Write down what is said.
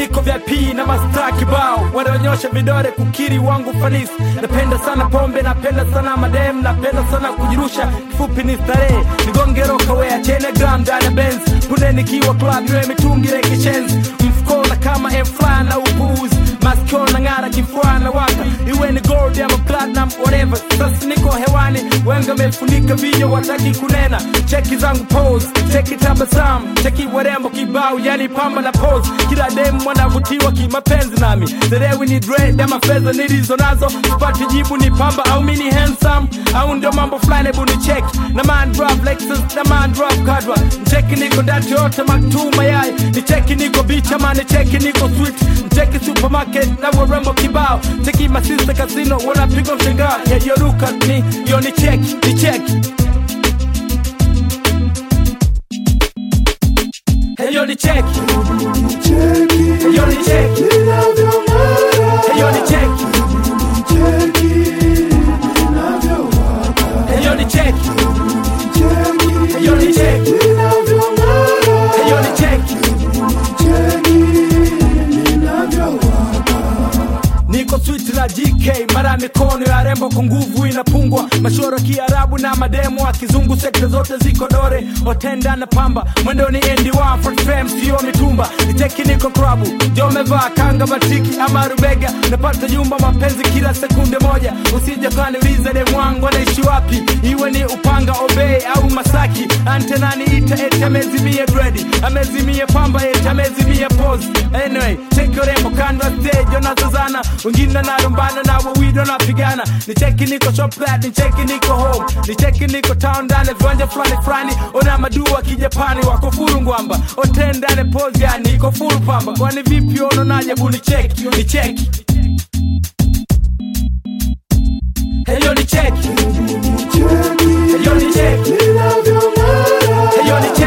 niko VIP na mastaa kibao, wanaonyosha vidole kukiri wangu fanisi. Napenda sana pombe, napenda sana madem, napenda sana kujirusha, kifupi ni starehe. Nigonge roka wea chene gram dana Benz, punde nikiwa club yue mitungi reki chenzi. Mfukona kama F-Fly na upuuzi, maskio na ngara kifua na waka, iwe ni gold ama platinum whatever. Sasa niko hewani, wenga mefunika video wataki kunena. Cheki zangu pose, cheki tabasamu, cheki warembo kibao yani pamba na pose. Kila demu wanavutiwa kimapenzi nami, zerewi ni dread ama fedha nilizo nazo. Sipati jibu ni pamba au mini handsome, au ndio mambo flani ebu ni check. Na man drop Lexus, na man drop Kadwa. Cheki niko ndati yote maktu mayai, ni cheki niko beach ama ni cheki niko sweet. Cheki supermarket na warembo kibao, cheki my sister casino wanapigwa mshangaa. Yeah, you look at me, yo ni cheki, ni cheki. Hey yo ni cheki, hey yo ni cheki, hey yo ni cheki, hey yo ni cheki, hey yo ni cheki, hey yo ni cheki. Niko sweet na GK, mara mikono ya rembo kwa nguvu inapungwa. Mashoro kiarabu na mademo wa kizungu, sekta zote ziko dore. Otenda na pamba, mwendo ni ND1 front fame sio mitumba. Nicheki niko krabu, jo mevaa kanga batiki ama rubega. Napata jumba mapenzi kila sekunde moja. Usije kaniuliza demu wangu anaishi wapi, iwe ni Upanga, Obey au Masaki. Antenani ita eti amezimia dready, amezimia pamba eti amezimia pose. Anyway, check your rembo kando stage onazozana, wengine na rumbana na wawido na pigana. Ni cheki niko shop that, ni cheki niko home, ni cheki niko town dane viwanja flani. Ona madua kijapani wako furu ngwamba, otenda ne pose ya niko furu pamba. Kwani vipi ono naje bu ni cheki, ni cheki. Hey yo ni cheki, hey yo ni cheki, hey yo ni cheki.